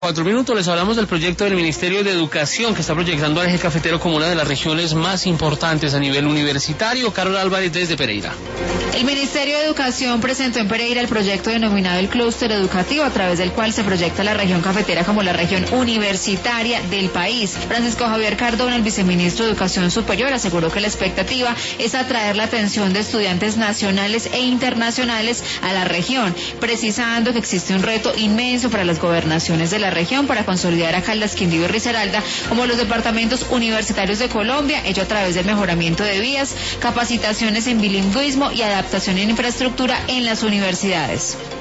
4 minutos les hablamos del proyecto del Ministerio de Educación que está proyectando al eje cafetero como una de las regiones más importantes a nivel universitario. Carol Álvarez desde Pereira. El Ministerio de Educación presentó en Pereira el proyecto denominado el Clúster Educativo, a través del cual se proyecta la región cafetera como la región universitaria del país. Francisco Javier Cardona, el viceministro de Educación Superior, aseguró que la expectativa es atraer la atención de estudiantes nacionales e internacionales a la región, precisando que existe un reto inmenso para las gobernaciones de la región para consolidar a Caldas, Quindío y Risaralda como los departamentos universitarios de Colombia, ello a través del mejoramiento de vías, capacitaciones en bilingüismo y adaptación en infraestructura en las universidades.